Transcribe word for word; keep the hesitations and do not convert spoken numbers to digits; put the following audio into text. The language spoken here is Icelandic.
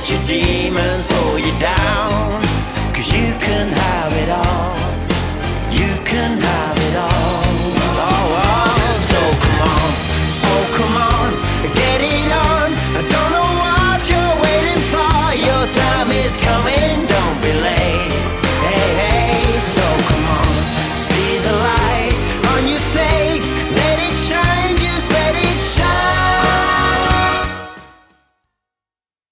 let your demons pull you down, 'cause you can have it all.